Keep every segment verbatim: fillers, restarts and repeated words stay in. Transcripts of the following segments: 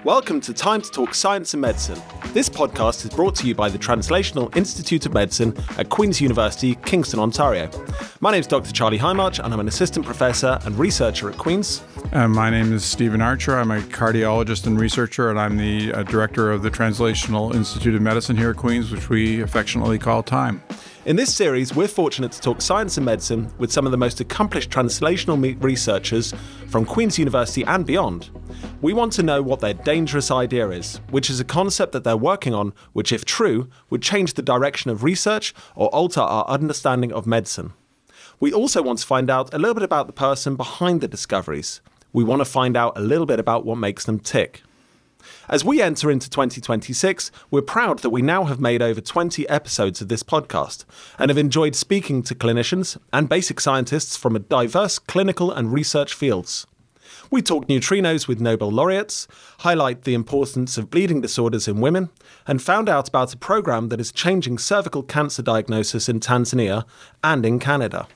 Welcome to Time to Talk Science and Medicine. This podcast is brought to you by the Translational Institute of Medicine at Queen's University, Kingston, Ontario. My name is Doctor Charlie Highmarch, and I'm an assistant professor and researcher at Queen's. Uh, my name is Stephen Archer. I'm a cardiologist and researcher, and I'm the uh, director of the Translational Institute of Medicine here at Queen's, which we affectionately call TIME. In this series, we're fortunate to talk science and medicine with some of the most accomplished translational me- researchers from Queen's University and beyond. We want to know what their dangerous idea is, which is a concept that they're working on, which, if true, would change the direction of research or alter our understanding of medicine. We also want to find out a little bit about the person behind the discoveries. We want to find out a little bit about what makes them tick. As we enter into twenty twenty-six, we're proud that we now have made over twenty episodes of this podcast and have enjoyed speaking to clinicians and basic scientists from a diverse clinical and research fields. We talk neutrinos with Nobel laureates, highlight the importance of bleeding disorders in women, and found out about a program that is changing cervical cancer diagnosis in Tanzania and in Canada.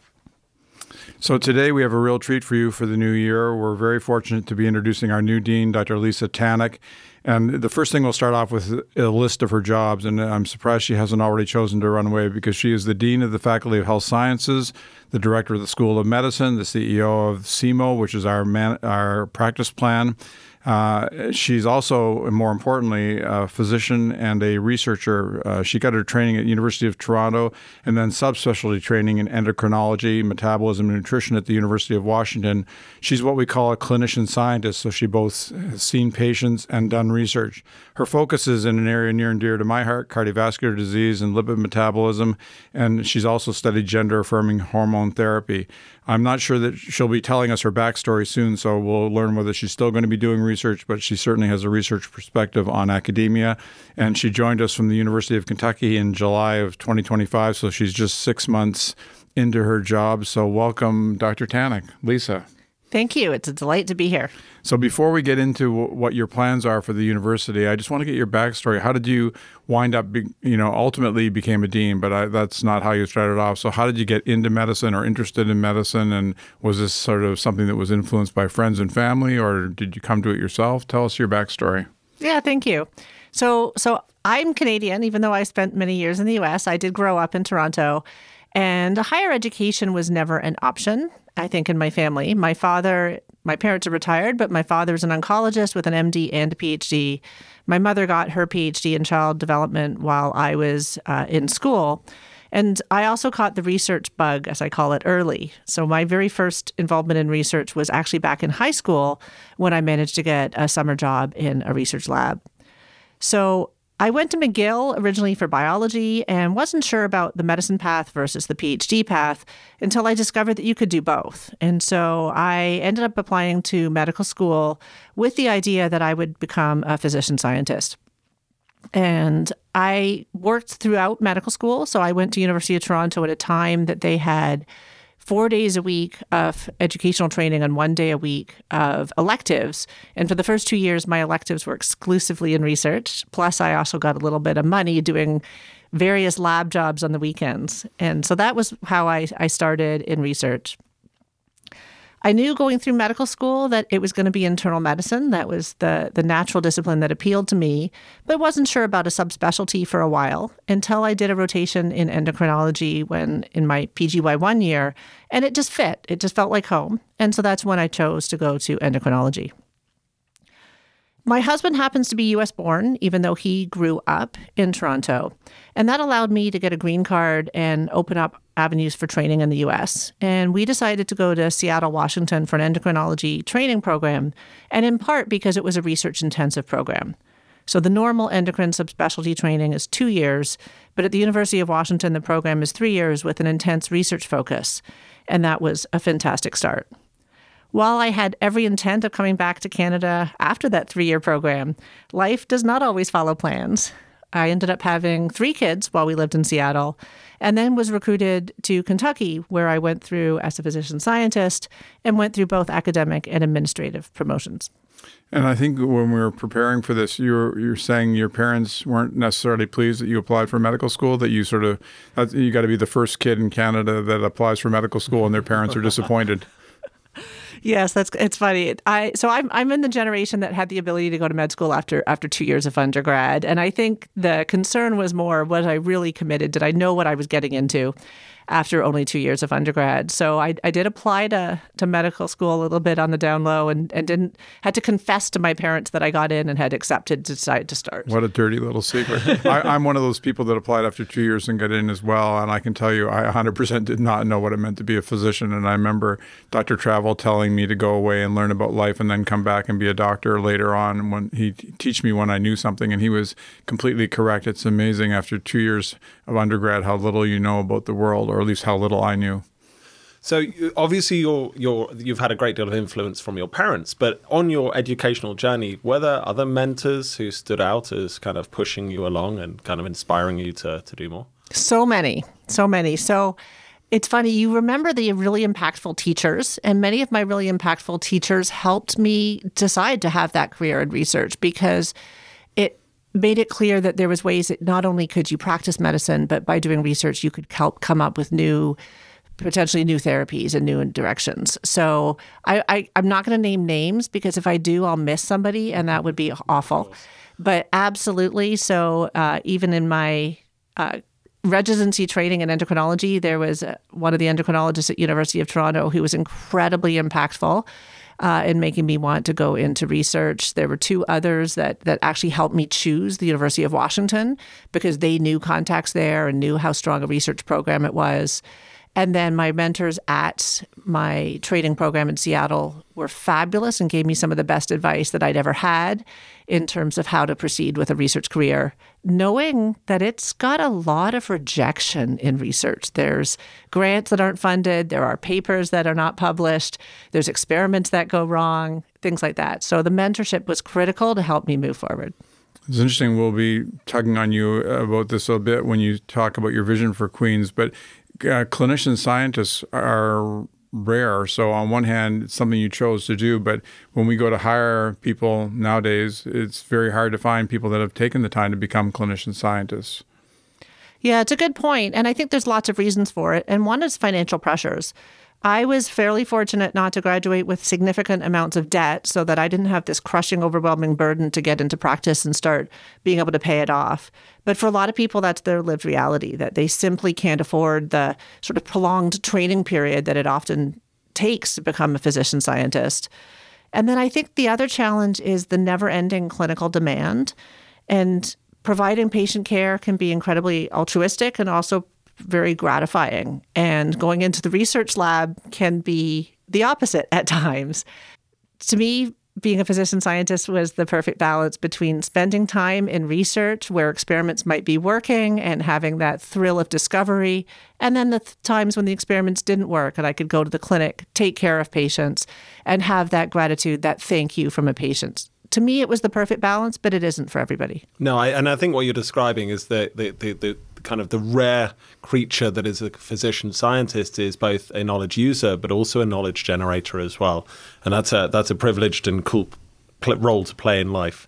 So today we have a real treat for you for the new year. We're very fortunate to be introducing our new dean, Doctor Lisa Tannick. And the first thing we'll start off with a list of her jobs, and I'm surprised she hasn't already chosen to run away, because she is the Dean of the Faculty of Health Sciences, the Director of the School of Medicine, the C E O of C M O, which is our man, our practice plan. Uh, she's also, and more importantly, a physician and a researcher. Uh, she got her training at University of Toronto and then subspecialty training in endocrinology, metabolism, and nutrition at the University of Washington. She's what we call a clinician scientist, so she both has seen patients and done research. Her focus is in an area near and dear to my heart, cardiovascular disease and lipid metabolism, and she's also studied gender-affirming hormone therapy. I'm not sure that she'll be telling us her backstory soon, so we'll learn whether she's still going to be doing research, but she certainly has a research perspective on academia. And she joined us from the University of Kentucky in July of twenty twenty-five, so she's just six months into her job. So welcome, Doctor Tannick. Lisa. Thank you. It's a delight to be here. So before we get into what your plans are for the university, I just want to get your backstory. How did you wind up, be, you know, ultimately became a dean, but I, that's not how you started off. So how did you get into medicine or interested in medicine? And was this sort of something that was influenced by friends and family, or did you come to it yourself? Tell us your backstory. Yeah, thank you. So, so I'm Canadian, even though I spent many years in the U S. I did grow up in Toronto, and higher education was never an option, I think, in my family. My father, my parents are retired, but my father is an oncologist with an M D and a P H D. My mother got her P H D in child development while I was uh, in school. And I also caught the research bug, as I call it, early. So my very first involvement in research was actually back in high school when I managed to get a summer job in a research lab. So I went to McGill originally for biology and wasn't sure about the medicine path versus the P H D path until I discovered that you could do both. And so I ended up applying to medical school with the idea that I would become a physician scientist. And I worked throughout medical school. So I went to University of Toronto at a time that they had four days a week of educational training and one day a week of electives. And for the first two years, my electives were exclusively in research. Plus, I also got a little bit of money doing various lab jobs on the weekends. And so that was how I, I started in research. I knew going through medical school that it was going to be internal medicine. That was the, the natural discipline that appealed to me, but wasn't sure about a subspecialty for a while until I did a rotation in endocrinology when in my P G Y one year, and it just fit. It just felt like home. And so that's when I chose to go to endocrinology. My husband happens to be U S born, even though he grew up in Toronto. And that allowed me to get a green card and open up avenues for training in the U S. And we decided to go to Seattle, Washington for an endocrinology training program, and in part because it was a research-intensive program. So the normal endocrine subspecialty training is two years, but at the University of Washington, the program is three years with an intense research focus. And that was a fantastic start. While I had every intent of coming back to Canada after that three-year program, life does not always follow plans. I ended up having three kids while we lived in Seattle, and then was recruited to Kentucky, where I went through as a physician scientist and went through both academic and administrative promotions. And I think when we were preparing for this, you're you're saying your parents weren't necessarily pleased that you applied for medical school, that you sort of, you got to be the first kid in Canada that applies for medical school and their parents are disappointed. Yes, that's it's funny. I so I'm I'm in the generation that had the ability to go to med school after after two years of undergrad, and I think the concern was more, was I really committed? Did I know what I was getting into after only two years of undergrad? So I, I did apply to to medical school a little bit on the down low, and, and didn't had to confess to my parents that I got in and had accepted to decide to start. What a dirty little secret. I, I'm one of those people that applied after two years and got in as well, and I can tell you I one hundred percent did not know what it meant to be a physician, and I remember Doctor Travel telling me to go away and learn about life and then come back and be a doctor later on when he teach me when I knew something, and he was completely correct. It's amazing after two years of undergrad how little you know about the world, or at least how little I knew. So obviously you're, you're, you've had a great deal of influence from your parents, but on your educational journey, were there other mentors who stood out as kind of pushing you along and kind of inspiring you to, to do more? So many, so many. So it's funny, you remember the really impactful teachers, and many of my really impactful teachers helped me decide to have that career in research, because it made it clear that there was ways that not only could you practice medicine, but by doing research, you could help come up with new, potentially new therapies and new directions. So I, I, I'm not going to name names, because if I do, I'll miss somebody, and that would be awful. But absolutely. So uh, even in my uh, residency training in endocrinology, there was uh, one of the endocrinologists at University of Toronto who was incredibly impactful Uh, in making me want to go into research. There were two others that that actually helped me choose the University of Washington, because they knew contacts there and knew how strong a research program it was. And then my mentors at my training program in Seattle were fabulous and gave me some of the best advice that I'd ever had in terms of how to proceed with a research career, knowing that it's got a lot of rejection in research. There's grants that aren't funded. There are papers that are not published. There's experiments that go wrong, things like that. So the mentorship was critical to help me move forward. It's interesting. We'll be tugging on you about this a bit when you talk about your vision for Queen's, but uh, clinician scientists are rare. So on one hand, it's something you chose to do, but when we go to hire people nowadays, it's very hard to find people that have taken the time to become clinician scientists. Yeah, it's a good point. And I think there's lots of reasons for it. And one is financial pressures. I was fairly fortunate not to graduate with significant amounts of debt, so that I didn't have this crushing, overwhelming burden to get into practice and start being able to pay it off. But for a lot of people, that's their lived reality, that they simply can't afford the sort of prolonged training period that it often takes to become a physician scientist. And then I think the other challenge is the never-ending clinical demand. And providing patient care can be incredibly altruistic and also very gratifying. And going into the research lab can be the opposite at times. To me, being a physician scientist was the perfect balance between spending time in research where experiments might be working and having that thrill of discovery, and then the th- times when the experiments didn't work and I could go to the clinic, take care of patients, and have that gratitude, that thank you from a patient. To me, it was the perfect balance, but it isn't for everybody. No, I, and I think what you're describing is the, the, the, the kind of the rare creature that is a physician scientist is both a knowledge user, but also a knowledge generator as well. And that's a, that's a privileged and cool pl- role to play in life.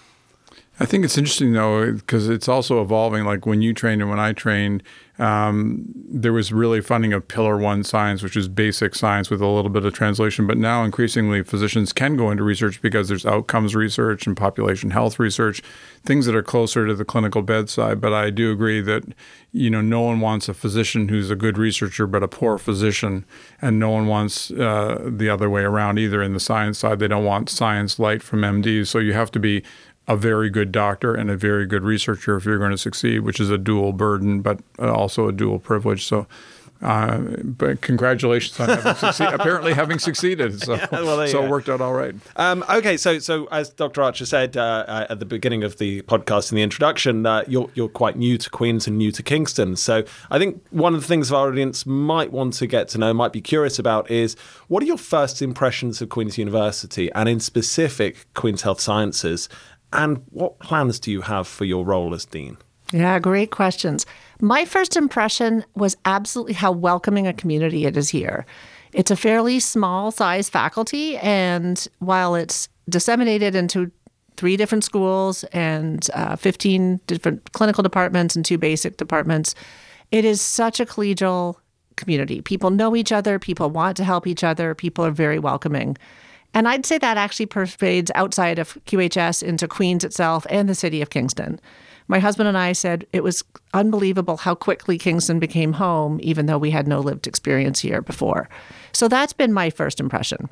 I think it's interesting, though, because it's also evolving. Like when you trained and when I trained, um, there was really funding of Pillar One science, which is basic science with a little bit of translation. But now increasingly physicians can go into research because there's outcomes research and population health research, things that are closer to the clinical bedside. But I do agree that, you know, no one wants a physician who's a good researcher but a poor physician, and no one wants uh, the other way around either. In the science side, they don't want science light from M Ds. So you have to be a very good doctor and a very good researcher if you're going to succeed, which is a dual burden, but also a dual privilege. So, uh, but congratulations on having succeeded. Apparently, having succeeded. So, yeah, well, so yeah. it worked out all right. Um, okay, so so as Doctor Archer said uh, uh, at the beginning of the podcast in the introduction, uh, you're you're quite new to Queen's and new to Kingston. So I think one of the things our audience might want to get to know, might be curious about, is what are your first impressions of Queen's University, and in specific Queen's Health Sciences? And what plans do you have for your role as Dean? Yeah, great questions. My first impression was absolutely how welcoming a community it is here. It's a fairly small size faculty, and while it's disseminated into three different schools and uh, fifteen different clinical departments and two basic departments, it is such a collegial community. People know each other. People want to help each other. People are very welcoming. And I'd say that actually pervades outside of Q H S into Queens itself and the city of Kingston. My husband and I said it was unbelievable how quickly Kingston became home, even though we had no lived experience here before. So that's been my first impression.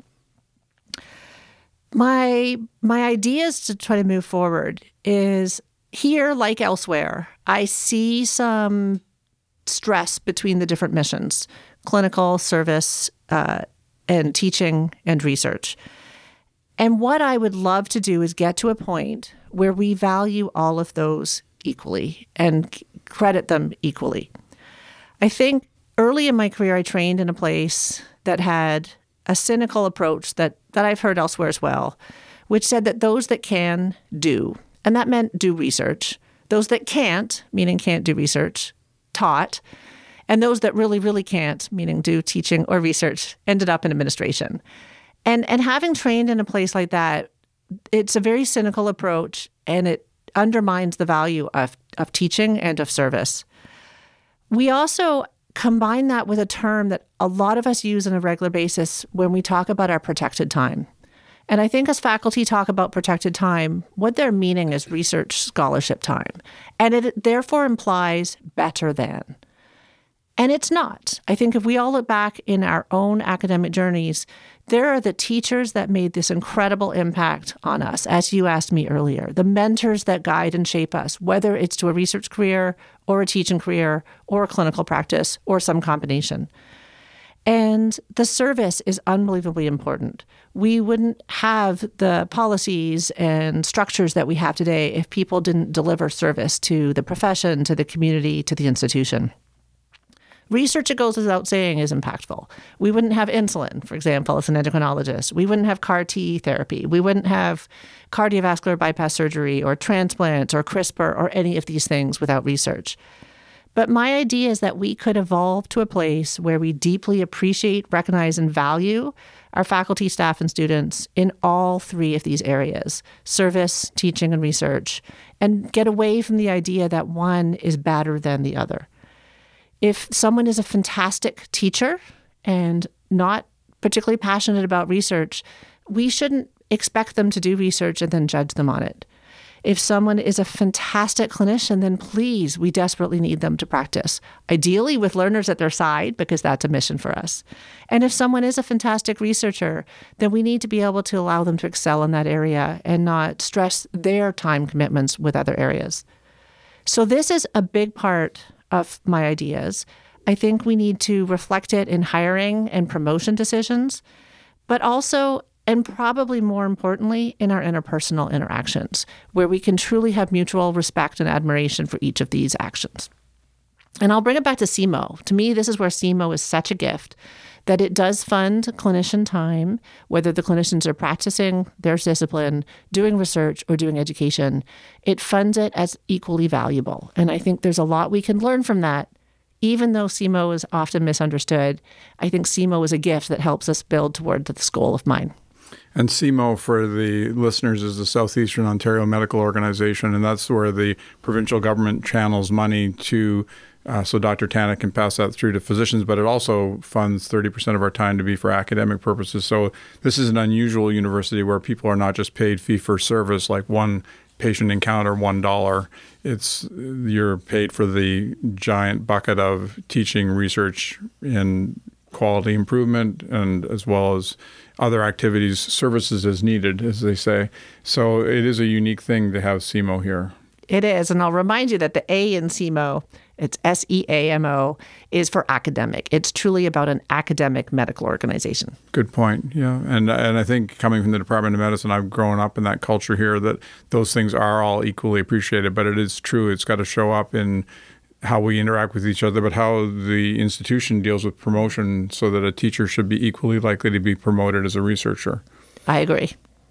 My my ideas to try to move forward is here, like elsewhere, I see some stress between the different missions, clinical, service, uh, and teaching and research. And what I would love to do is get to a point where we value all of those equally and credit them equally. I think early in my career, I trained in a place that had a cynical approach that, that I've heard elsewhere as well, which said that those that can, do. And that meant do research. Those that can't, meaning can't do research, taught. And those that really, really can't, meaning do teaching or research, ended up in administration. And and having trained in a place like that, it's a very cynical approach, and it undermines the value of, of teaching and of service. We also combine that with a term that a lot of us use on a regular basis when we talk about our protected time. And I think as faculty talk about protected time, what they're meaning is research scholarship time. And it therefore implies better than. And it's not. I think if we all look back in our own academic journeys, there are the teachers that made this incredible impact on us, as you asked me earlier, the mentors that guide and shape us, whether it's to a research career or a teaching career or a clinical practice or some combination. And the service is unbelievably important. We wouldn't have the policies and structures that we have today if people didn't deliver service to the profession, to the community, to the institution. Research, it goes without saying, is impactful. We wouldn't have insulin, for example, as an endocrinologist. We wouldn't have C A R T therapy. We wouldn't have cardiovascular bypass surgery or transplants or CRISPR or any of these things without research. But my idea is that we could evolve to a place where we deeply appreciate, recognize, and value our faculty, staff, and students in all three of these areas, service, teaching, and research, and get away from the idea that one is better than the other. If someone is a fantastic teacher and not particularly passionate about research, we shouldn't expect them to do research and then judge them on it. If someone is a fantastic clinician, then please, we desperately need them to practice, ideally with learners at their side, because that's a mission for us. And if someone is a fantastic researcher, then we need to be able to allow them to excel in that area and not stress their time commitments with other areas. So this is a big part of my ideas. I think we need to reflect it in hiring and promotion decisions, but also, and probably more importantly, in our interpersonal interactions, where we can truly have mutual respect and admiration for each of these actions. And I'll bring it back to C M O. To me, this is where C M O is such a gift, that it does fund clinician time, whether the clinicians are practicing their discipline, doing research, or doing education. It funds it as equally valuable. And I think there's a lot we can learn from that. Even though C M O is often misunderstood, I think C M O is a gift that helps us build toward this goal of mine. And C M O, for the listeners, is the Southeastern Ontario Medical Organization, and that's where the provincial government channels money to, uh, so Doctor Tanek can pass that through to physicians, but it also funds thirty percent of our time to be for academic purposes. So this is an unusual university where people are not just paid fee for service, like one patient encounter, one dollar. It's you're paid for the giant bucket of teaching, research, and quality improvement, and as well as other activities, services as needed, as they say. So it is a unique thing to have C M O here. It is. And I'll remind you that the A in C M O, it's S E A M O, is for academic. It's truly about an academic medical organization. Good point. Yeah. And and I think coming from the Department of Medicine, I've grown up in that culture here that those things are all equally appreciated. But it is true. It's got to show up in how we interact with each other, but how the institution deals with promotion, so that a teacher should be equally likely to be promoted as a researcher. I agree.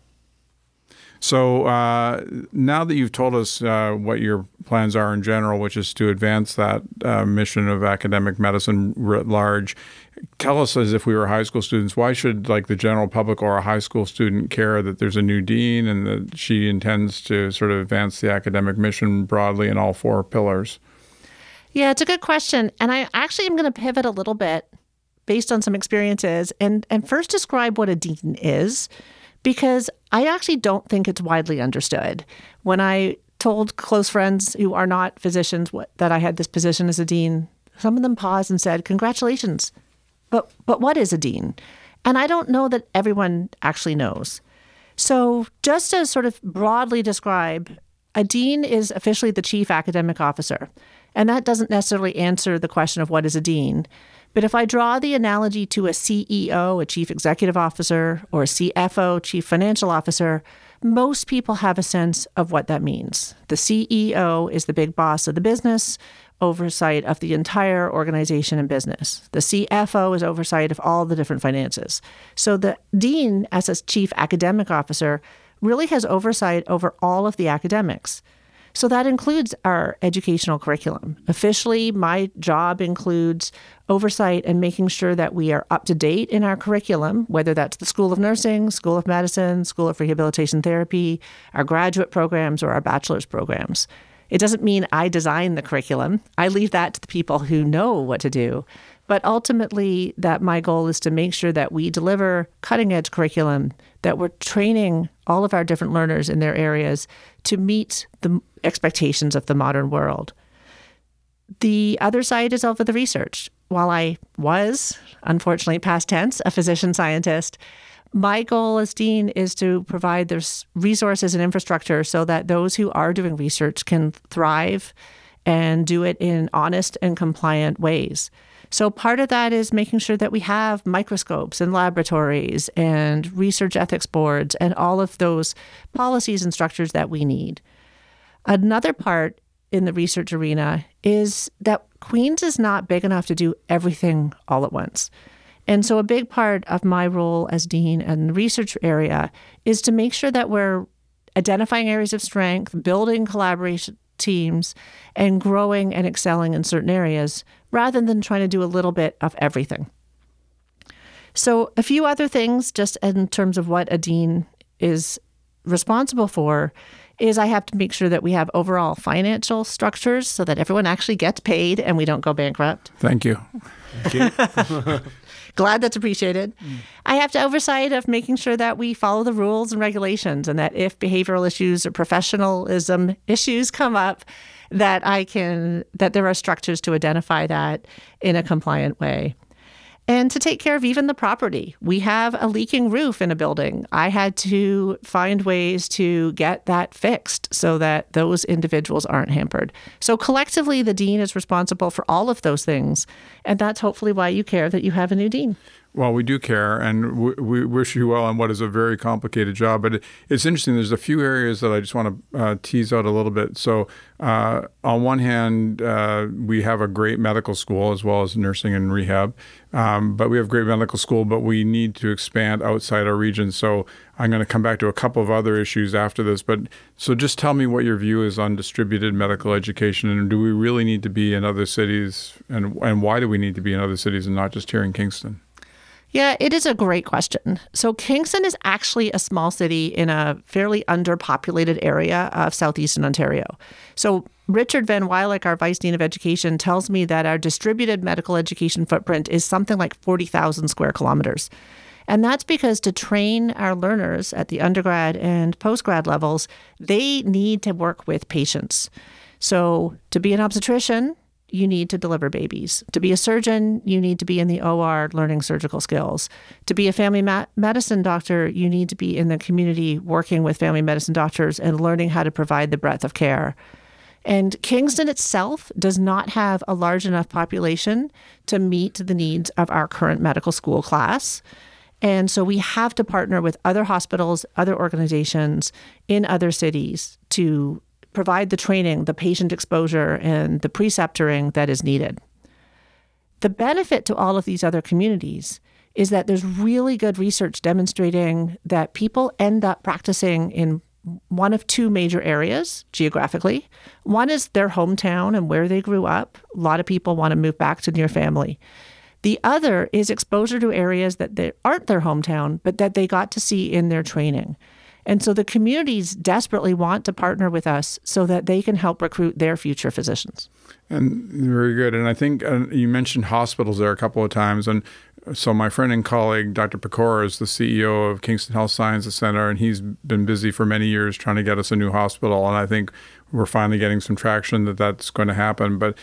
So uh, now that you've told us uh, what your plans are in general, which is to advance that uh, mission of academic medicine writ large, tell us, as if we were high school students, why should like the general public or a high school student care that there's a new dean and that she intends to sort of advance the academic mission broadly in all four pillars? Yeah, it's a good question. And I actually am going to pivot a little bit based on some experiences and, and first describe what a dean is, because I actually don't think it's widely understood. When I told close friends who are not physicians what, that I had this position as a dean, some of them paused and said, "Congratulations. But but what is a dean?" And I don't know that everyone actually knows. So just to sort of broadly describe, a dean is officially the chief academic officer. And that doesn't necessarily answer the question of what is a dean. But if I draw the analogy to a C E O, a chief executive officer, or a C F O, chief financial officer, most people have a sense of what that means. The C E O is the big boss of the business, oversight of the entire organization and business. The C F O is oversight of all the different finances. So the dean, as a chief academic officer, really has oversight over all of the academics. So that includes our educational curriculum. Officially, my job includes oversight and making sure that we are up to date in our curriculum, whether that's the School of Nursing, School of Medicine, School of Rehabilitation Therapy, our graduate programs, or our bachelor's programs. It doesn't mean I design the curriculum. I leave that to the people who know what to do. But ultimately, that my goal is to make sure that we deliver cutting-edge curriculum, that we're training all of our different learners in their areas to meet the expectations of the modern world. The other side is over the research. While I was, unfortunately past tense, a physician scientist, my goal as dean is to provide the resources and infrastructure so that those who are doing research can thrive and do it in honest and compliant ways. So part of that is making sure that we have microscopes and laboratories and research ethics boards and all of those policies and structures that we need. Another part in the research arena is that Queen's is not big enough to do everything all at once. And so a big part of my role as dean in the research area is to make sure that we're identifying areas of strength, building collaboration teams, and growing and excelling in certain areas rather than trying to do a little bit of everything. So a few other things just in terms of what a dean is responsible for is I have to make sure that we have overall financial structures so that everyone actually gets paid and we don't go bankrupt. Thank you. Thank you. Glad that's appreciated. Mm. I have to oversight of making sure that we follow the rules and regulations and that if behavioral issues or professionalism issues come up, that I can, that there are structures to identify that in a compliant way. And to take care of even the property. We have a leaking roof in a building. I had to find ways to get that fixed so that those individuals aren't hampered. So collectively, the dean is responsible for all of those things. And that's hopefully why you care that you have a new dean. Well, we do care, and we, we wish you well on what is a very complicated job. But it, it's interesting. There's a few areas that I just want to uh, tease out a little bit. So uh, on one hand, uh, we have a great medical school as well as nursing and rehab. Um, but we have great medical school, but we need to expand outside our region. So I'm going to come back to a couple of other issues after this. But so just tell me what your view is on distributed medical education, and do we really need to be in other cities, and and why do we need to be in other cities and not just here in Kingston? Yeah, it is a great question. So Kingston is actually a small city in a fairly underpopulated area of southeastern Ontario. So Richard Van Wylik, our Vice Dean of Education, tells me that our distributed medical education footprint is something like forty thousand square kilometers. And that's because to train our learners at the undergrad and postgrad levels, they need to work with patients. So to be an obstetrician, you need to deliver babies. To be a surgeon, you need to be in the O R learning surgical skills. To be a family ma- medicine doctor, you need to be in the community working with family medicine doctors and learning how to provide the breadth of care. And Kingston itself does not have a large enough population to meet the needs of our current medical school class. And so we have to partner with other hospitals, other organizations in other cities to provide the training, the patient exposure, and the preceptoring that is needed. The benefit to all of these other communities is that there's really good research demonstrating that people end up practicing in one of two major areas geographically. One is their hometown and where they grew up. A lot of people want to move back to near family. The other is exposure to areas that they aren't their hometown, but that they got to see in their training. And so the communities desperately want to partner with us so that they can help recruit their future physicians. And very good. And I think uh, you mentioned hospitals there a couple of times. And so my friend and colleague, Doctor Pecora, is the C E O of Kingston Health Sciences Center, and he's been busy for many years trying to get us a new hospital. And I think we're finally getting some traction that that's going to happen. But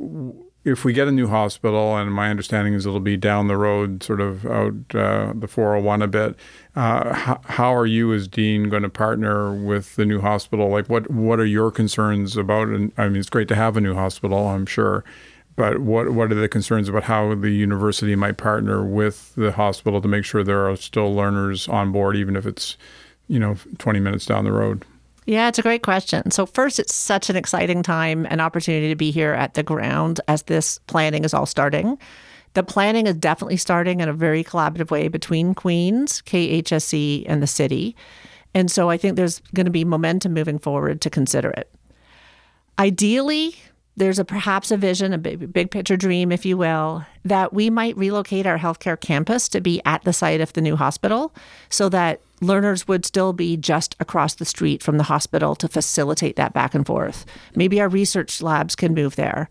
if we get a new hospital, and my understanding is it'll be down the road, sort of out uh, the four oh one a bit, uh, how, how are you as dean going to partner with the new hospital? Like, what what are your concerns about? And I mean, it's great to have a new hospital, I'm sure, but what what are the concerns about how the university might partner with the hospital to make sure there are still learners on board, even if it's, you know, twenty minutes down the road? Yeah, it's a great question. So first, it's such an exciting time and opportunity to be here at the ground as this planning is all starting. The planning is definitely starting in a very collaborative way between Queen's, K H S C, and the city. And so I think there's going to be momentum moving forward to consider it. Ideally, there's a perhaps a vision, a big, big picture dream, if you will, that we might relocate our healthcare campus to be at the site of the new hospital so that learners would still be just across the street from the hospital to facilitate that back and forth. Maybe our research labs can move there.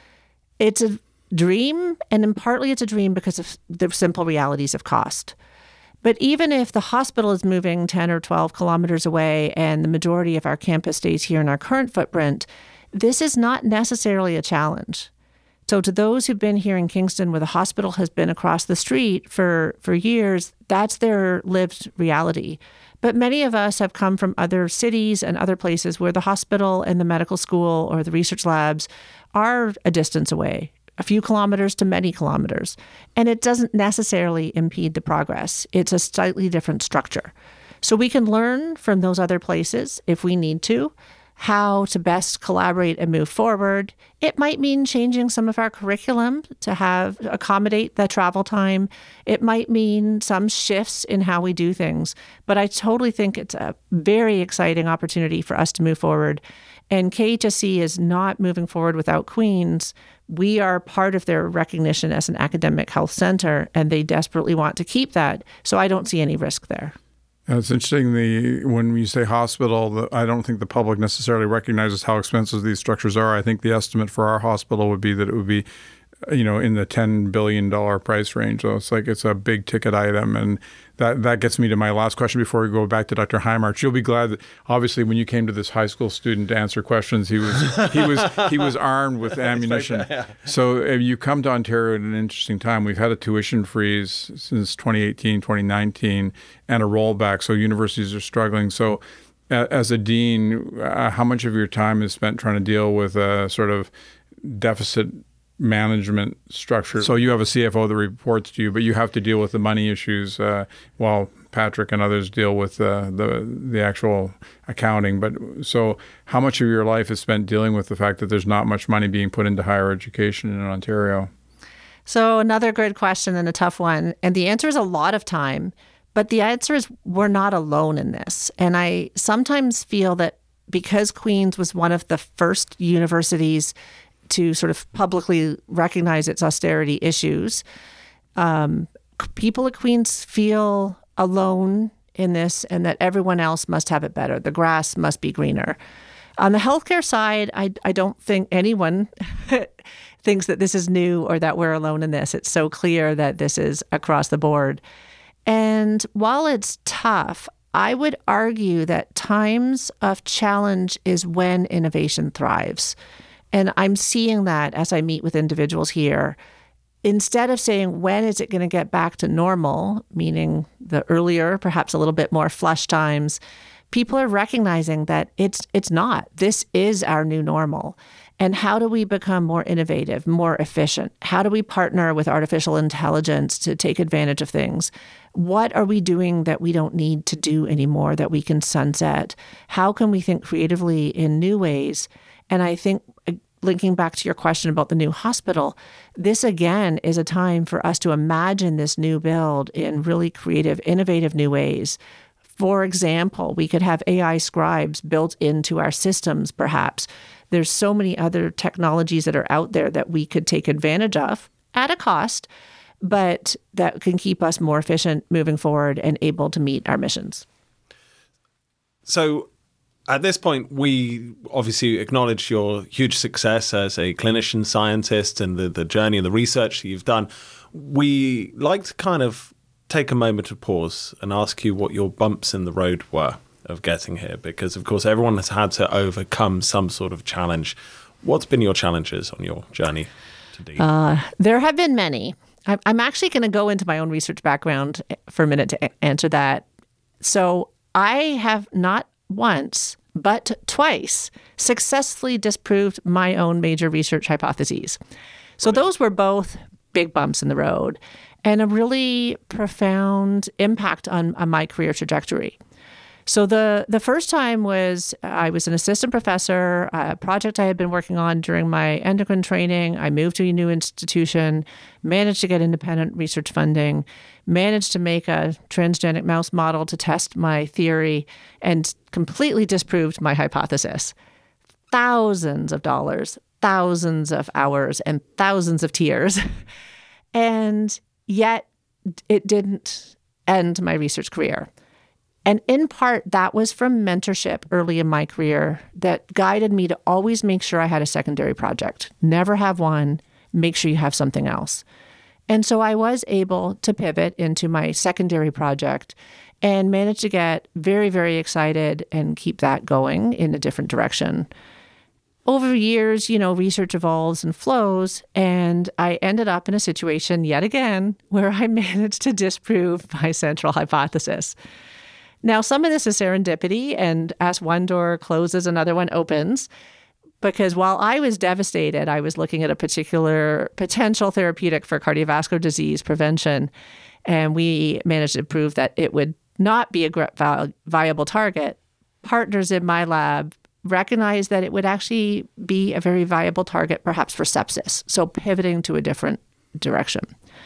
It's a dream, and in partly it's a dream because of the simple realities of cost. But even if the hospital is moving ten or twelve kilometers away and the majority of our campus stays here in our current footprint, this is not necessarily a challenge. So to those who've been here in Kingston where the hospital has been across the street for, for years, that's their lived reality. But many of us have come from other cities and other places where the hospital and the medical school or the research labs are a distance away, a few kilometers to many kilometers. And it doesn't necessarily impede the progress. It's a slightly different structure. So we can learn from those other places if we need to, how to best collaborate and move forward. It might mean changing some of our curriculum to have accommodate the travel time. It might mean some shifts in how we do things. But I totally think it's a very exciting opportunity for us to move forward. And K H S C is not moving forward without Queen's. We are part of their recognition as an academic health center, and they desperately want to keep that. So I don't see any risk there. It's interesting, the when you say hospital, the, I don't think the public necessarily recognizes how expensive these structures are. I think the estimate for our hospital would be that it would be, you know, in the ten billion dollars price range. So it's like it's a big ticket item. And that, that gets me to my last question before we go back to Doctor Highmarch. You'll be glad that obviously when you came to this high school student to answer questions, he was he was he was armed with ammunition. So uh, you come to Ontario at an interesting time. We've had a tuition freeze since twenty eighteen, twenty nineteen, and a rollback. So universities are struggling. So uh, as a dean, uh, how much of your time is spent trying to deal with a sort of deficit management structure? So you have a C F O that reports to you, but you have to deal with the money issues uh, while Patrick and others deal with uh, the the actual accounting. But so how much of your life is spent dealing with the fact that there's not much money being put into higher education in Ontario? So another good question and a tough one. And the answer is a lot of time. But the answer is we're not alone in this. And I sometimes feel that because Queen's was one of the first universities to sort of publicly recognize its austerity issues, um, people at Queen's feel alone in this and that everyone else must have it better. The grass must be greener. On the healthcare side, I, I don't think anyone thinks that this is new or that we're alone in this. It's so clear that this is across the board. And while it's tough, I would argue that times of challenge is when innovation thrives. And I'm seeing that as I meet with individuals here. Instead of saying, when is it going to get back to normal, meaning the earlier, perhaps a little bit more flush times, people are recognizing that it's it's not. This is our new normal. And how do we become more innovative, more efficient? How do we partner with artificial intelligence to take advantage of things? What are we doing that we don't need to do anymore that we can sunset? How can we think creatively in new ways? And I think, linking back to your question about the new hospital, this again is a time for us to imagine this new build in really creative, innovative new ways. For example, we could have A I scribes built into our systems, perhaps. There's so many other technologies that are out there that we could take advantage of at a cost, but that can keep us more efficient moving forward and able to meet our missions. So at this point, we obviously acknowledge your huge success as a clinician scientist and the, the journey and the research that you've done. We like to kind of take a moment to pause and ask you what your bumps in the road were of getting here, because of course everyone has had to overcome some sort of challenge. What's been your challenges on your journey to Dean? Uh, there have been many. I'm actually going to go into my own research background for a minute to answer that. So I have not once, but twice successfully disproved my own major research hypotheses. So right. Those were both big bumps in the road and a really profound impact on, on my career trajectory. So the, the first time was I was an assistant professor, a project I had been working on during my endocrine training. I moved to a new institution, managed to get independent research funding, managed to make a transgenic mouse model to test my theory, and completely disproved my hypothesis. Thousands of dollars, thousands of hours, and thousands of tears. And yet it didn't end my research career. And in part, that was from mentorship early in my career that guided me to always make sure I had a secondary project. Never have one, make sure you have something else. And so I was able to pivot into my secondary project and managed to get very, very excited and keep that going in a different direction. Over years, you know, research evolves and flows, and I ended up in a situation yet again where I managed to disprove my central hypothesis. Now, some of this is serendipity, and as one door closes, another one opens. Because while I was devastated, I was looking at a particular potential therapeutic for cardiovascular disease prevention, and we managed to prove that it would not be a viable target. Partners in my lab recognized that it would actually be a very viable target, perhaps for sepsis, so pivoting to a different direction.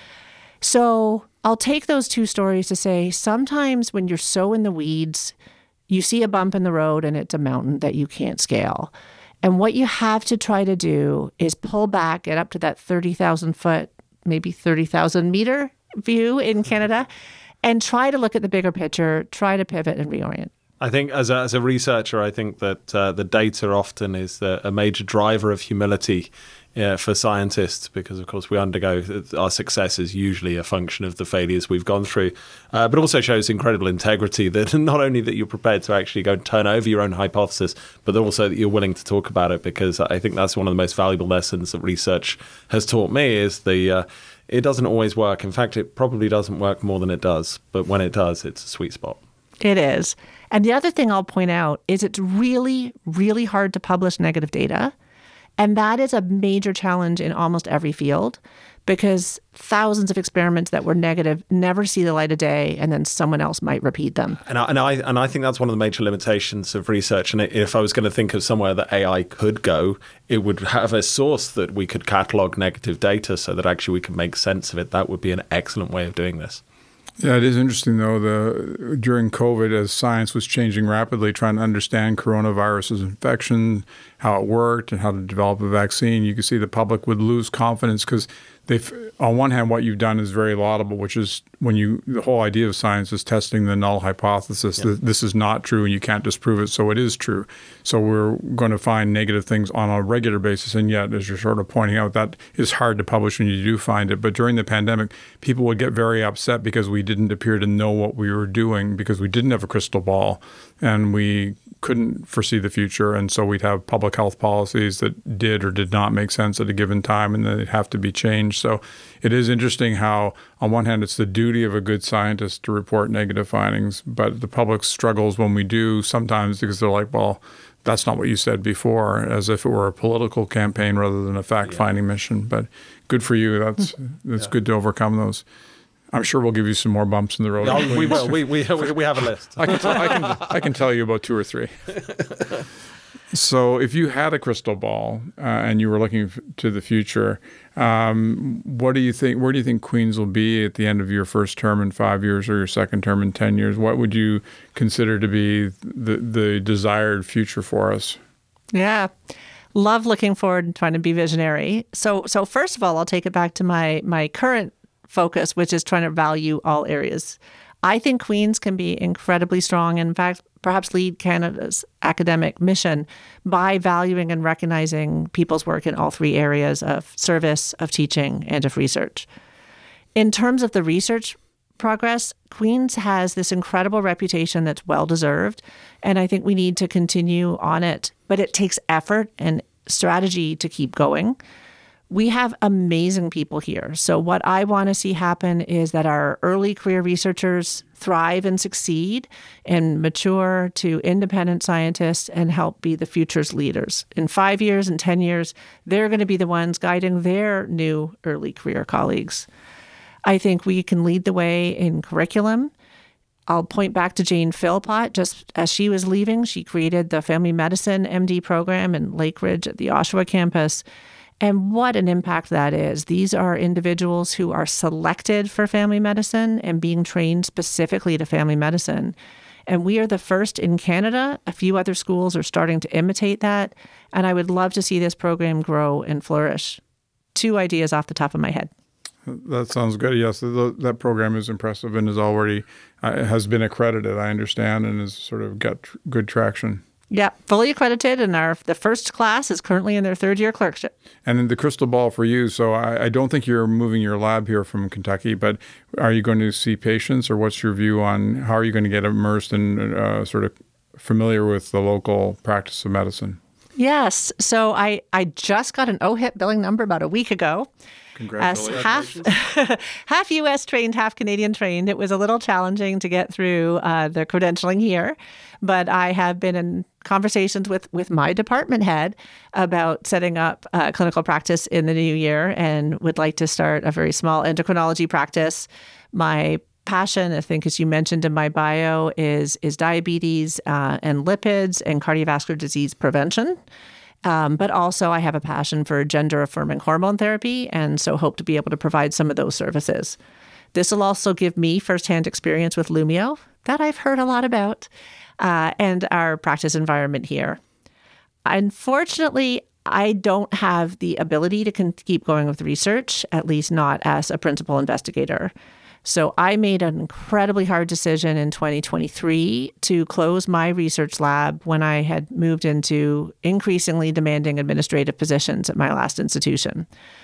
So I'll take those two stories to say sometimes when you're so in the weeds, you see a bump in the road and it's a mountain that you can't scale. And what you have to try to do is pull back, get up to that thirty thousand foot, maybe thirty thousand meter view in Canada, and try to look at the bigger picture, try to pivot and reorient. I think as a, as a researcher, I think that uh, the data often is the, a major driver of humility uh, for scientists, because, of course, we undergo our success is usually a function of the failures we've gone through, uh, but also shows incredible integrity that not only that you're prepared to actually go and turn over your own hypothesis, but also that you're willing to talk about it, because I think that's one of the most valuable lessons that research has taught me is the uh, it doesn't always work. In fact, it probably doesn't work more than it does, but when it does, it's a sweet spot. It is. And the other thing I'll point out is it's really, really hard to publish negative data. And that is a major challenge in almost every field, because thousands of experiments that were negative never see the light of day, and then someone else might repeat them. And I, and I, and I think that's one of the major limitations of research. And if I was going to think of somewhere that A I could go, it would have a source that we could catalog negative data so that actually we could make sense of it. That would be an excellent way of doing this. Yeah, it is interesting, though, the during COVID, as science was changing rapidly, trying to understand coronavirus's infection, how it worked, and how to develop a vaccine, you could see the public would lose confidence because they've, on one hand, what you've done is very laudable, which is when you, the whole idea of science is testing the null hypothesis. Yep. This is not true and you can't disprove it, so it is true. So we're going to find negative things on a regular basis, and yet, as you're sort of pointing out, that is hard to publish when you do find it. But during the pandemic, people would get very upset because we didn't appear to know what we were doing, because we didn't have a crystal ball and we couldn't foresee the future. And so we'd have public health policies that did or did not make sense at a given time, and they'd have to be changed. So it is interesting how, on one hand, it's the duty of a good scientist to report negative findings, but the public struggles when we do sometimes because they're like, well, that's not what you said before, as if it were a political campaign rather than a fact-finding yeah. mission. But good for you. That's it's yeah. good to overcome those. I'm sure we'll give you some more bumps in the road. No, we will. We, we, we have a list. I can, t- I, can, I can tell you about two or three. So if you had a crystal ball uh, and you were looking f- to the future, um, what do you think? Where do you think Queen's will be at the end of your first term in five years or your second term in ten years? What would you consider to be the, the desired future for us? Yeah. Love looking forward and trying to be visionary. So so first of all, I'll take it back to my my current focus, which is trying to value all areas I think Queen's can be incredibly strong, in fact, perhaps lead Canada's academic mission by valuing and recognizing people's work in all three areas of service, of teaching, and of research. In terms of the research progress, Queen's has this incredible reputation that's well-deserved, and I think we need to continue on it. But it takes effort and strategy to keep going. We have amazing people here. So what I want to see happen is that our early career researchers thrive and succeed and mature to independent scientists and help be the future's leaders. In five years and ten years, they're going to be the ones guiding their new early career colleagues. I think we can lead the way in curriculum. I'll point back to Jane Philpott. Just as she was leaving, she created the Family Medicine M D program in Lake Ridge at the Oshawa campus. And what an impact that is. These are individuals who are selected for family medicine and being trained specifically to family medicine. And we are the first in Canada. A few other schools are starting to imitate that. And I would love to see this program grow and flourish. Two ideas off the top of my head. That sounds good. Yes, that program is impressive and is already uh, has been accredited, I understand, and has sort of got tr- good traction. Yeah, fully accredited, and our the first class is currently in their third year clerkship. And in the crystal ball for you, so I, I don't think you're moving your lab here from Kentucky, but are you going to see patients, or what's your view on how are you going to get immersed and uh, sort of familiar with the local practice of medicine? Yes, so I, I just got an O H I P billing number about a week ago. Congratulations. As half, half U S trained, half Canadian trained, it was a little challenging to get through uh, the credentialing here. But I have been in conversations with, with my department head about setting up uh, clinical practice in the new year and would like to start a very small endocrinology practice. My passion, I think, as you mentioned in my bio, is, is diabetes uh, and lipids and cardiovascular disease prevention. Um, but also I have a passion for gender-affirming hormone therapy, and so hope to be able to provide some of those services. This will also give me firsthand experience with Lumio that I've heard a lot about, uh, and our practice environment here. Unfortunately, I don't have the ability to con- keep going with research, at least not as a principal investigator. So I made an incredibly hard decision in twenty twenty-three to close my research lab when I had moved into increasingly demanding administrative positions at my last institution.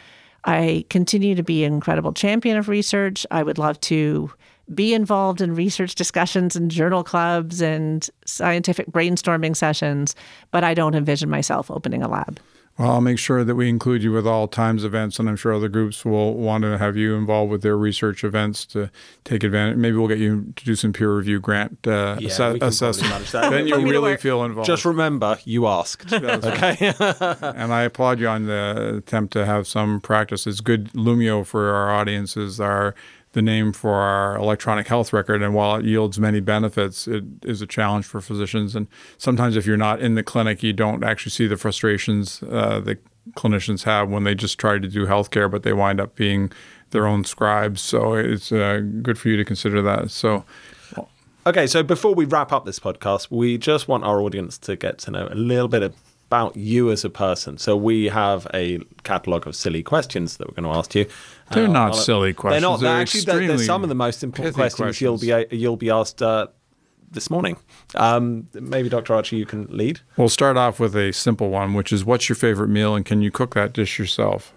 I continue to be an incredible champion of research. I would love to be involved in research discussions and journal clubs and scientific brainstorming sessions, but I don't envision myself opening a lab. Well, I'll make sure that we include you with all Times events, and I'm sure other groups will want to have you involved with their research events to take advantage. Maybe we'll get you to do some peer review grant uh, yeah, ass- assessment. Then you really feel involved. Just remember, you asked. Okay. And I applaud you on the attempt to have some practice. It's good. Lumio for our audiences are the name for our electronic health record. And while it yields many benefits, it is a challenge for physicians. And sometimes if you're not in the clinic, you don't actually see the frustrations uh, that clinicians have when they just try to do healthcare, but they wind up being their own scribes. So it's uh, good for you to consider that. So, okay, so before we wrap up this podcast, we just want our audience to get to know a little bit about you as a person. So we have a catalogue of silly questions that we're going to ask you. They're uh, not I'll, silly questions. They're not. They're They're actually, they're, they're some of the most important questions, questions you'll be you'll be asked uh, this morning. Um, maybe Doctor Archie, you can lead. We'll start off with a simple one, which is, what's your favorite meal, and can you cook that dish yourself?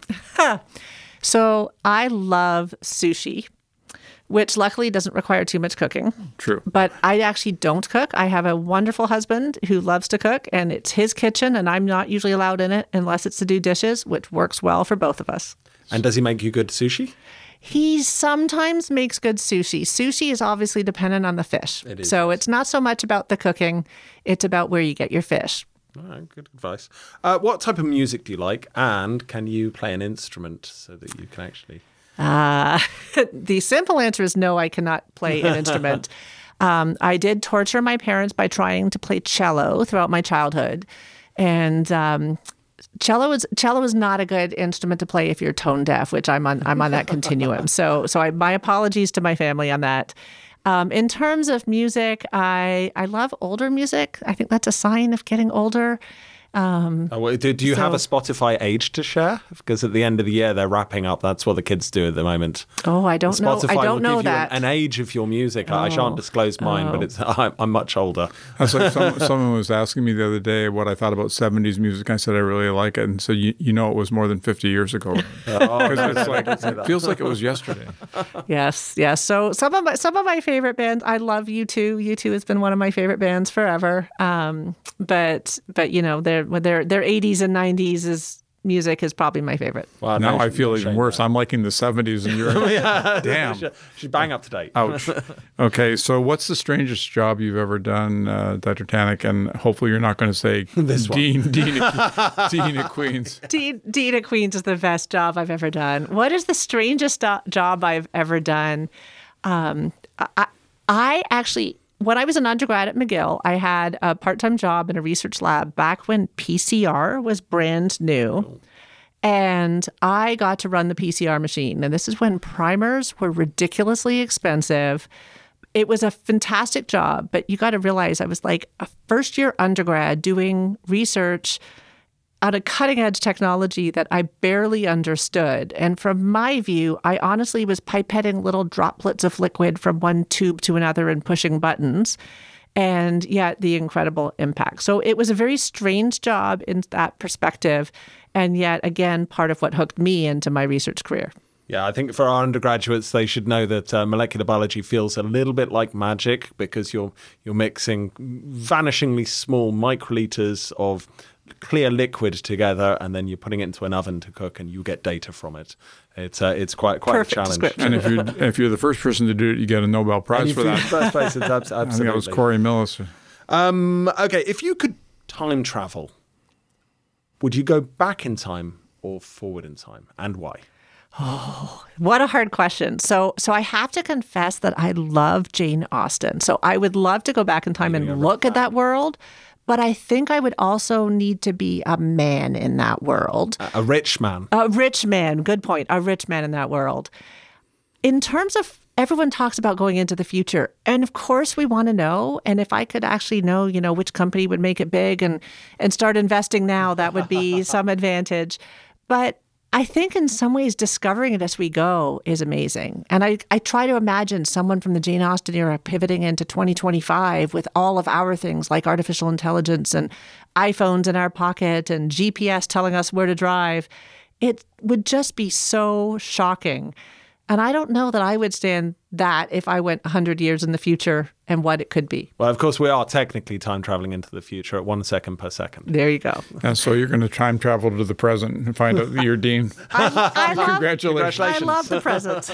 So I love sushi, which luckily doesn't require too much cooking. True. But I actually don't cook. I have a wonderful husband who loves to cook, and it's his kitchen, and I'm not usually allowed in it unless it's to do dishes, which works well for both of us. And does he make you good sushi? He sometimes makes good sushi. Sushi is obviously dependent on the fish. It is, so yes. It's not so much about the cooking. It's about where you get your fish. All right, good advice. Uh, what type of music do you like? And can you play an instrument so that you can actually... Uh, the simple answer is no, I cannot play an instrument. Um, I did torture my parents by trying to play cello throughout my childhood. And... Um, Cello is cello is not a good instrument to play if you're tone deaf, which I'm on. I'm on that continuum. So, so I, my apologies to my family on that. Um, in terms of music, I I love older music. I think that's a sign of getting older. Um, Oh, well, do, do you so- have a Spotify age to share? Because at the end of the year, they're wrapping up. That's what the kids do at the moment. oh, I don't know. Spotify I will don't know give you that. an, an age of your music. I I shan't Oh. disclose mine, but Oh. it's I'm, I'm much older. That's like some, someone was asking me the other day what I thought about seventies music. I said I really like it, and so you, you know it was more than fifty years ago. Oh, Because it's like it feels like it was yesterday. Yes, yes. So some of my some of my favorite bands. I love U two. U two has been one of my favorite bands forever. Um, but but you know their their their eighties and nineties is music is probably my favorite. Well, Now no, I feel no even shame worse. there. I'm liking the seventies, and you're damn. She's- She's bang up to date. Ouch. Okay, so what's the strangest job you've ever done, uh, Doctor Tanek? And hopefully you're not going to say This one. Dean, Dean, at, Dean at Queens. Dean, Dean at Queens is the best job I've ever done. What is the strangest do- job I've ever done? Um, I, I actually, when I was an undergrad at McGill, I had a part-time job in a research lab back when P C R was brand new. And I got to run the P C R machine. And this is when primers were ridiculously expensive. It was a fantastic job, but you got to realize I was like a first year undergrad doing research on a cutting edge technology that I barely understood. And from my view, I honestly was pipetting little droplets of liquid from one tube to another and pushing buttons. And yet the incredible impact. So it was a very strange job in that perspective. And yet, again, part of what hooked me into my research career. Yeah, I think for our undergraduates, they should know that uh, molecular biology feels a little bit like magic because you're you're mixing vanishingly small microliters of clear liquid together, and then you're putting it into an oven to cook, and you get data from it. It's uh, it's quite quite Perfect a challenge. description. And if you're if you're the first person to do it, you get a Nobel Prize And for if you- that. First place, it's abs- I think absolutely. that was Corey Millis. Um, okay, if you could time travel, would you go back in time or forward in time, and why? What a hard question. So, so I have to confess that I love Jane Austen. So I would love to go back in time and look at that world, but I think I would also need to be a man in that world. A rich man. A rich man. Good point. A rich man in that world. In terms of everyone talks about going into the future, and of course we want to know. And if I could actually know, you know, which company would make it big and and start investing now, that would be some advantage. But I think in some ways discovering it as we go is amazing. And I, I try to imagine someone from the Jane Austen era pivoting into twenty twenty-five with all of our things like artificial intelligence and iPhones in our pocket and G P S telling us where to drive. It would just be so shocking. And I don't know that I would stand that if I went one hundred years in the future and what it could be. Well, of course, we are technically time traveling into the future at one second per second. There you go. And so you're going to time travel to the present and find out that you're Dean. I, I love, Congratulations. I love the present.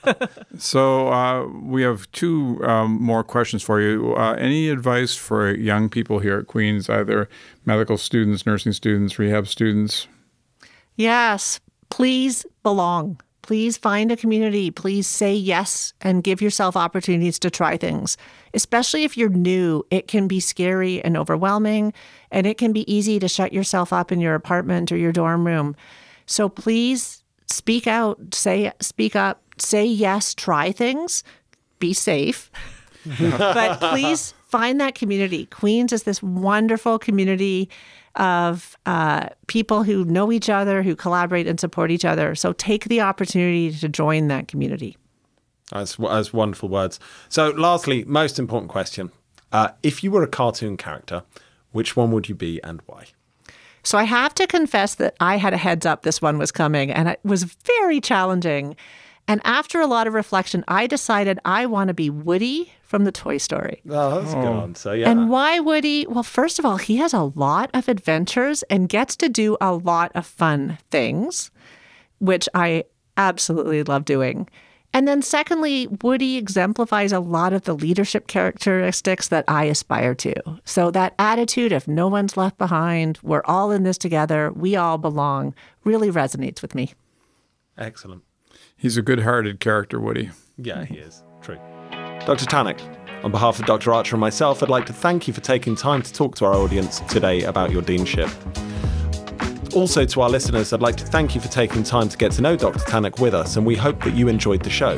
So uh, we have two um, more questions for you. Uh, any advice for young people here at Queens, either medical students, nursing students, rehab students? Yes, please belong. Please find a community. Please say yes and give yourself opportunities to try things. Especially if you're new, it can be scary and overwhelming, and it can be easy to shut yourself up in your apartment or your dorm room. So please speak out, say, speak up, say yes, try things, be safe. But please find that community. Queens is this wonderful community of uh, people who know each other, who collaborate and support each other. So take the opportunity to join that community. That's, that's wonderful words. So lastly, most important question. Uh, if you were a cartoon character, which one would you be and why? So I have to confess that I had a heads up this one was coming, and it was very challenging. And after a lot of reflection, I decided I want to be Woody from the Toy Story. Oh, that's a good answer. Yeah. And why Woody? Well, first of all, he has a lot of adventures and gets to do a lot of fun things, which I absolutely love doing. And then secondly, Woody exemplifies a lot of the leadership characteristics that I aspire to. So that attitude of no one's left behind, we're all in this together, we all belong, really resonates with me. Excellent. He's a good-hearted character, Woody. Yeah, he is. True. Doctor Tanek, on behalf of Doctor Archer and myself, I'd like to thank you for taking time to talk to our audience today about your deanship. Also, to our listeners, I'd like to thank you for taking time to get to know Doctor Tanek with us, and we hope that you enjoyed the show.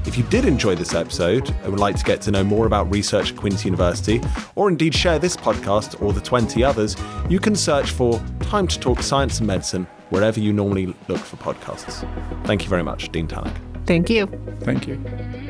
If you did enjoy this episode and would like to get to know more about research at Queen's University, or indeed share this podcast or the twenty others, you can search for Time to Talk Science and Medicine wherever you normally look for podcasts. Thank you very much, Dean Tannock. Thank you. Thank you.